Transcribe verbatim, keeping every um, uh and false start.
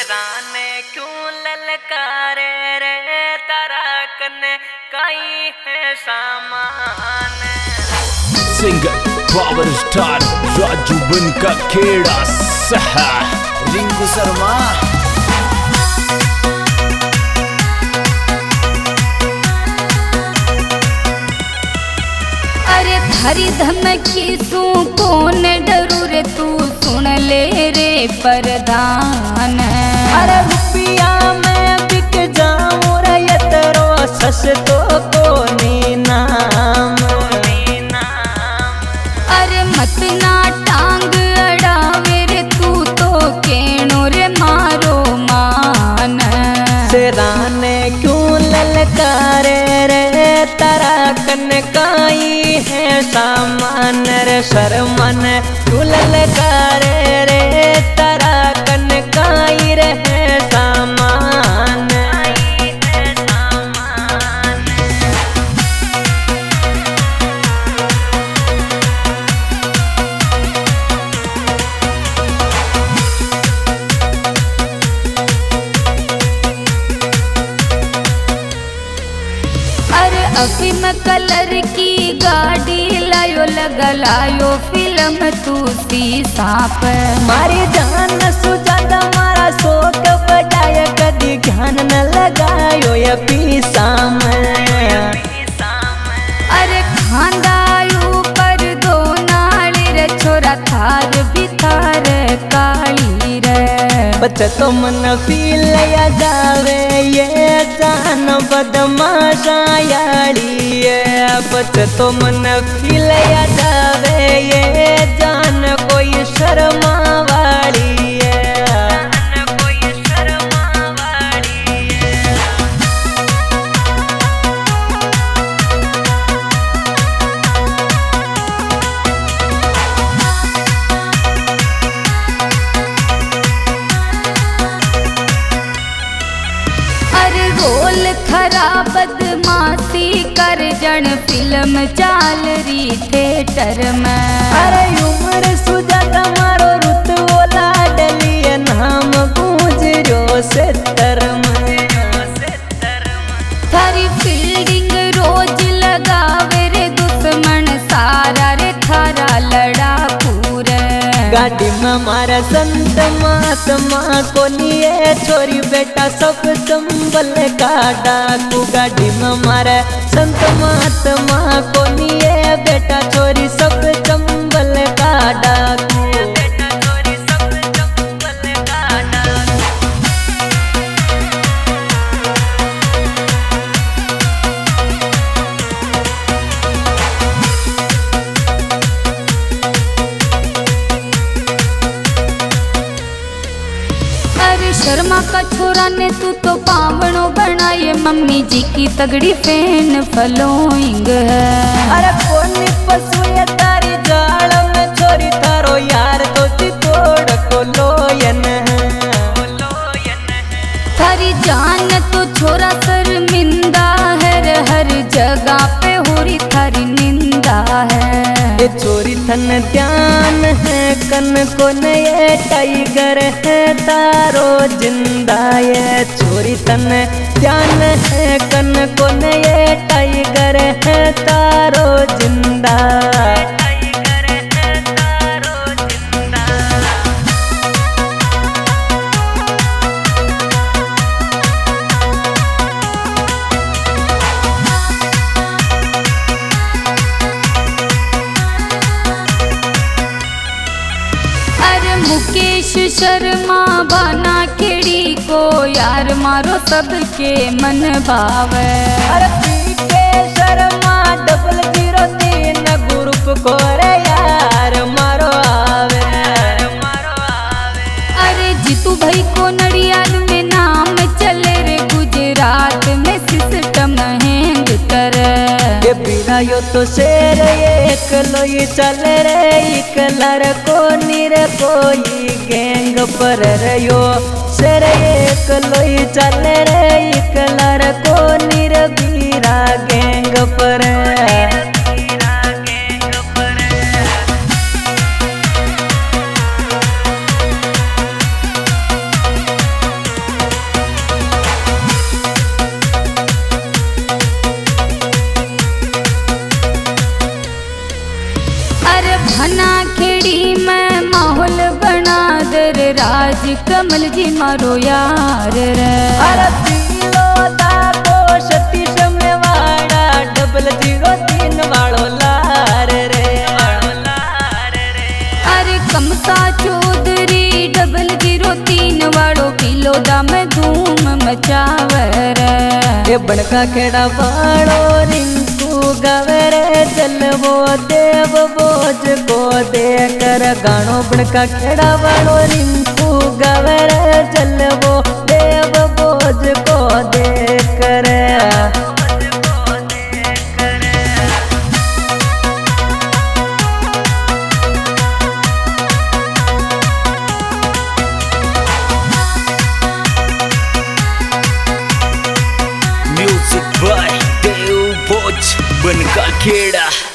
राने क्यों ललकारे रे तारा कने काई है सामान। सिंगर पावर स्टार राजू बन का खेड़ा सहा रिंकू शर्मा। अरे थारी धमकी सू कौन डरू रे तू सुन ले रे प्रधान। अरे रुपया में बिक जाऊं रे ये तेरो सस तो कोनी नाम। अरे मत ना टांग अड़ावे रे तू तो केनो रे मारो मान। सेराने क्यों ललकारे रे तारा कन काई है सामान रे शर्मन क्यों ललकारे रे तारा कन काई रे है सामान। अफीम कलर की गाड़ी लायो लगलायो फिल्म तू शीशा पे। मारी जान सुजाता मारा शोक बजाय कदी ध्यान न लगायो ये पीसा में। अरे खांदायू पर दो नाली रे छोरा थार भी थार काली रे। बच्चा तो मन फील या जावे ये जान बदमाशा याड़ी है। बच्चा तो मन फील या जावे ये जान कोई शर्मा वाली है। रोल खराब बदमाशी कर जन फिल्म चाल री थिएटर में। अरे उम्र सुजाता मारो रुत ओला डलिए नाम गूंज रो सेतर में। थारी फील्डिंग रोज लगावे रे दुश्मन सारा रे थारा लड़ा पूरे। गाड़ी में मारा संत महात्मा को लिए छोरी बेटा सब संबल का डाकू। गाड़ी में मारा संत महात्मा को लिए बेटा छोरी सब संबल का डाकू। शर्मा का छोरा ने तू तो पावनो बनाए मम्मी जी की तगड़ी फैन फॉलोइंग है। अरे कोनी पशु ये तारी जाल में छोरी थारो यार तो तोड़ को लोयन है। थारी जान तो छोरा शर्मिंदा है रे हर जगह पे होरी थारी निंदा है। ये चोरी थन ध्यान है कन को नए टाइगर है तारो जिंदा। ये चोरी थन ध्यान है कन को नए टाइगर है तारो जिंदा। मुकेश शर्मा बाना खेड़ी को यार मारो सबके मन भावे। अरे पीके शर्मा डबल जीरो तीन ग्रुप को रे यार मारो आवे। अरे जीतू भाई को नड़ियाल में नाम चले रे गुजरात में सिस्टम हैंग करे। ये बिना यो तो शेर एक लोई चल रे एक लर को निर कोई गैंग पर रे यो शेर एक लोई चल रे एक लर को निर बीरा गैंग पर। राज कमल जी मारो यार रे। अरे जीरो दागो सतीश में वाड़ा डबल जीरो तीन वालो लार रे। अरे कमसा चौधरी डबल जीरो तीन वालो किलो दा में धूम मचावर। ये बनका खेड़ा वालो रिंकू गवर चलवो देव बोझ को देकर गानो बनका खेड़ा वालो रिंकू गवर चलवो देव बोझ को देकर। म्यूजिक बाय देव बोझ बनका खेड़ा।